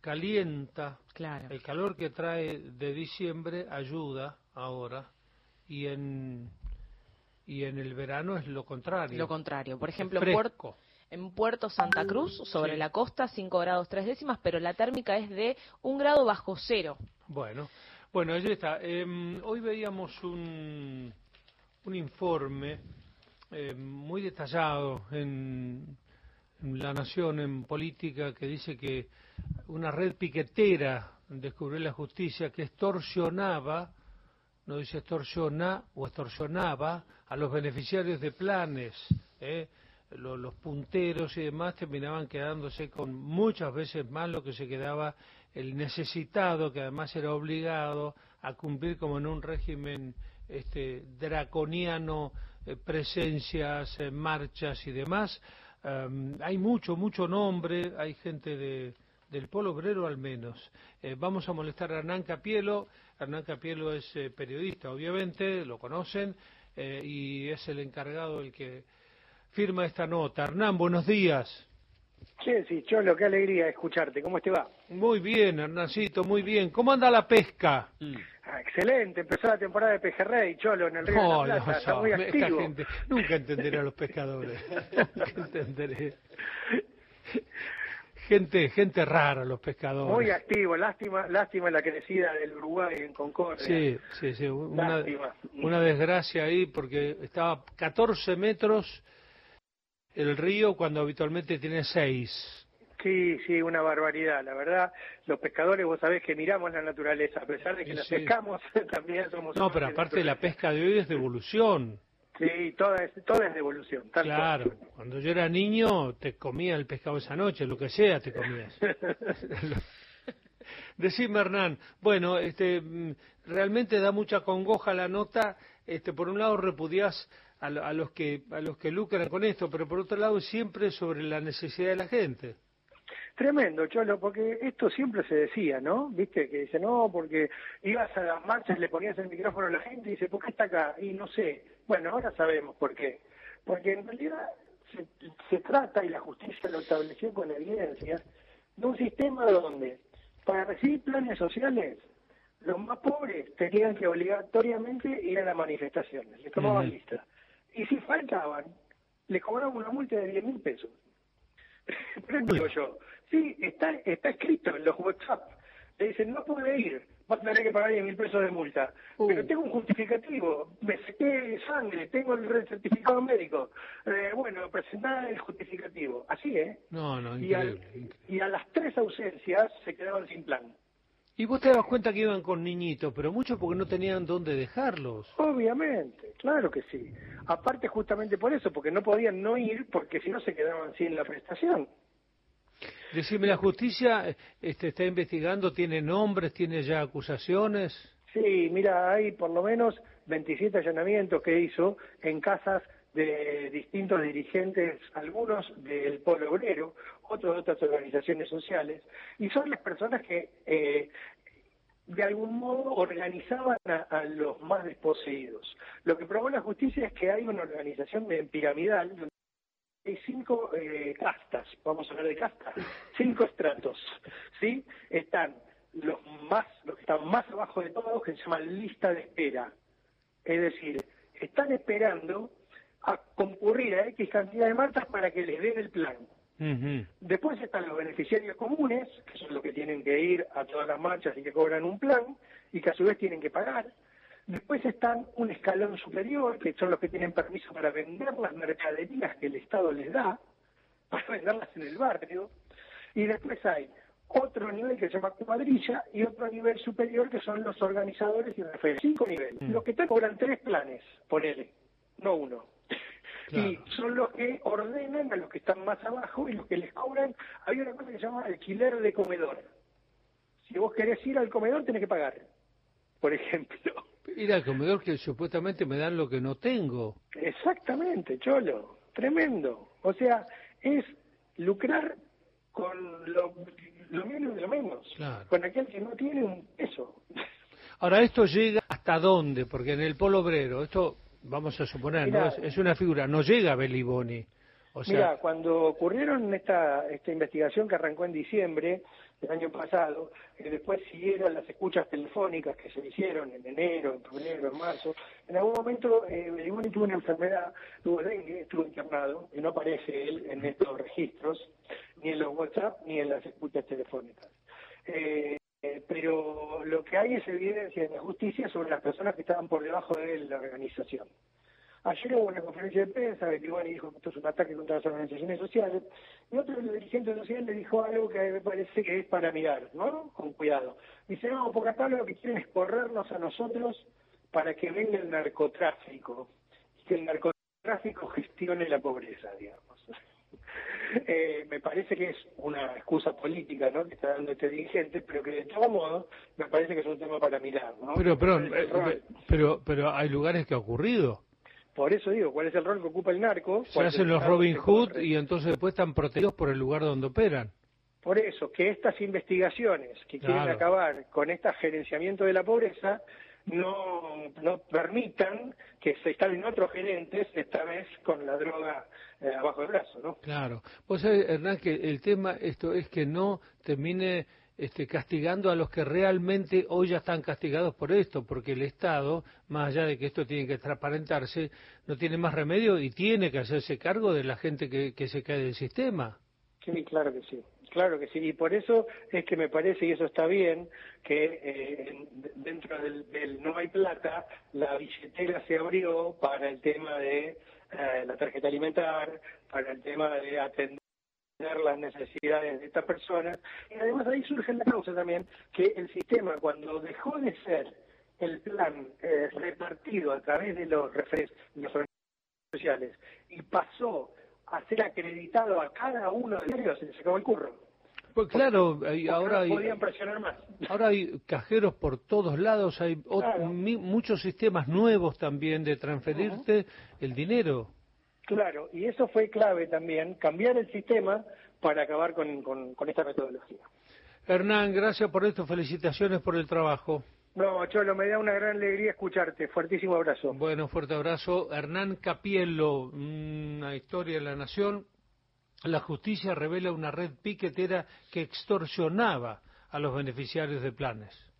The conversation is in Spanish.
calienta. Claro. El calor que trae de diciembre ayuda ahora, y en el verano es lo contrario. Lo contrario. Por ejemplo, fresco. en Puerto Santa Cruz, sobre Sí. la costa, 5 grados 3 décimas, pero la térmica es de 1 grado bajo cero. Bueno, allí está. Hoy veíamos un informe muy detallado en La Nación, en política, que dice que una red piquetera descubrió la justicia que extorsionaba, no dice extorsiona o extorsionaba a los beneficiarios de planes, los punteros y demás terminaban quedándose con muchas veces más lo que se quedaba el necesitado, que además era obligado a cumplir como en un régimen draconiano, presencias, marchas y demás. Hay mucho nombre, hay gente del Polo Obrero al menos. Vamos a molestar a Hernán Capielo. Hernán Capielo es periodista, obviamente, lo conocen, y es el encargado, el que firma esta nota. Hernán, buenos días. Sí, Cholo, qué alegría escucharte. ¿Cómo te va? Muy bien, Hernancito, muy bien. ¿Cómo anda la pesca? Excelente, empezó la temporada de pejerrey, Cholo, en el río de la Plata. Está muy activo. Esta gente, nunca entenderé a los pescadores. Nunca entenderé. Gente rara, los pescadores. Muy activo, lástima la crecida del Uruguay en Concordia. Sí, una desgracia ahí, porque estaba 14 metros el río cuando habitualmente tiene 6. Sí, una barbaridad, la verdad. Los pescadores, vos sabés que miramos la naturaleza, a pesar de que la pescamos, también somos... No, pero aparte la pesca de hoy es de evolución. Sí, toda es de evolución. Claro, cuando yo era niño te comía el pescado esa noche, lo que sea te comías. Decime, Hernán, bueno, realmente da mucha congoja la nota. Por un lado repudiás a los que lucran con esto, pero por otro lado siempre sobre la necesidad de la gente. Tremendo, Cholo, porque esto siempre se decía, ¿no? Viste, que dice, no, porque ibas a las marchas, le ponías el micrófono a la gente y dice, ¿por qué está acá? Y no sé. Bueno, ahora sabemos por qué. Porque en realidad se trata, y la justicia lo estableció con evidencias, de un sistema donde para recibir planes sociales, los más pobres tenían que obligatoriamente ir a las manifestaciones, les tomaban lista. Y si faltaban, les cobraban una multa de 10.000 pesos. Pero digo yo, sí, está escrito en los WhatsApp. Le dicen, no puede ir, vas a tener que pagar 10.000 pesos de multa. Pero tengo un justificativo, me saqué sangre, tengo el certificado médico. Bueno, presentar el justificativo. Así, No, increíble. Y a las 3 ausencias se quedaban sin plan. Y vos te dabas cuenta que iban con niñitos, pero muchos porque no tenían dónde dejarlos. Obviamente, claro que sí. Aparte justamente por eso, porque no podían no ir, porque si no se quedaban sin la prestación. Decime, ¿la justicia está investigando, tiene nombres, tiene ya acusaciones? Sí, mira, hay por lo menos 27 allanamientos que hizo en casas de distintos dirigentes, algunos del Polo Obrero, otros de otras organizaciones sociales, y son las personas que de algún modo organizaban a los más desposeídos. Lo que probó la justicia es que hay una organización piramidal, donde hay 5 castas, vamos a hablar de castas, 5 estratos, ¿sí? Están los que están más abajo de todos, que se llaman lista de espera. Es decir, están esperando a concurrir a X cantidad de marchas para que les den el plan. Después están los beneficiarios comunes, que son los que tienen que ir a todas las marchas y que cobran un plan, y que a su vez tienen que pagar. Después están un escalón superior, que son los que tienen permiso para vender las mercaderías que el Estado les da, para venderlas en el barrio. Y después hay otro nivel que se llama cuadrilla y otro nivel superior que son los organizadores y referentes. 5 niveles. Los que te cobran 3 planes, ponele, no uno. Claro. Y son los que ordenan a los que están más abajo y los que les cobran. Hay una cosa que se llama alquiler de comedor. Si vos querés ir al comedor tenés que pagar, por ejemplo. Ir al comedor que supuestamente me dan lo que no tengo. Exactamente, Cholo, tremendo. O sea, es lucrar con lo menos de lo menos, claro, con aquel que no tiene un peso. Ahora, ¿esto llega hasta dónde? Porque en el Polo Obrero, esto, vamos a suponer, mirá, ¿no? Es una figura, no llega a Beliboni. O sea, mira, cuando ocurrieron esta investigación que arrancó en diciembre del año pasado, después siguieron las escuchas telefónicas que se hicieron en enero, en febrero, en marzo. En algún momento Berlusconi tuvo una enfermedad, tuvo dengue, estuvo internado, y no aparece él en estos registros, ni en los WhatsApp, ni en las escuchas telefónicas. Pero lo que hay es evidencia en la justicia sobre las personas que estaban por debajo de la organización. Ayer hubo una conferencia de prensa, Berlusconi dijo que esto es un ataque contra las organizaciones sociales, y otro dirigente social le dijo algo que me parece que es para mirar, ¿no? Con cuidado. Dice, no, porque acá lo que quieren es corrernos a nosotros para que venga el narcotráfico, y que el narcotráfico gestione la pobreza, digamos. Me parece que es una excusa política, ¿no?, que está dando este dirigente, pero que de todo modo me parece que es un tema para mirar, ¿no? Pero hay lugares que ha ocurrido. Por eso digo, ¿cuál es el rol que ocupa el narco? Se hacen los Robin Hood y entonces después están protegidos por el lugar donde operan. Por eso, que estas investigaciones que quieren acabar con este gerenciamiento de la pobreza no permitan que se instalen otros gerentes, esta vez con la droga abajo del brazo, ¿no? Claro. Vos sabés, Hernán, que el tema esto es que no termine castigando a los que realmente hoy ya están castigados por esto, porque el Estado, más allá de que esto tiene que transparentarse, no tiene más remedio y tiene que hacerse cargo de la gente que se cae del sistema. Sí, claro que sí. Claro que sí, y por eso es que me parece, y eso está bien, que dentro del no hay plata, la billetera se abrió para el tema de la tarjeta alimentar, para el tema de atender las necesidades de estas personas, y además ahí surge la causa también, que el sistema cuando dejó de ser el plan repartido a través de los organizaciones sociales y pasó a ser acreditado a cada uno de ellos, se les acabó el curro. Pues claro, ahora no podían presionar más. Ahora hay cajeros por todos lados, hay muchos sistemas nuevos también de transferirte el dinero. Claro, y eso fue clave también, cambiar el sistema para acabar con esta metodología. Hernán, gracias por esto, felicitaciones por el trabajo. No, Cholo, me da una gran alegría escucharte. Fuertísimo abrazo. Bueno, fuerte abrazo. Hernán Capiello, una historia de la Nación. La justicia revela una red piquetera que extorsionaba a los beneficiarios de planes.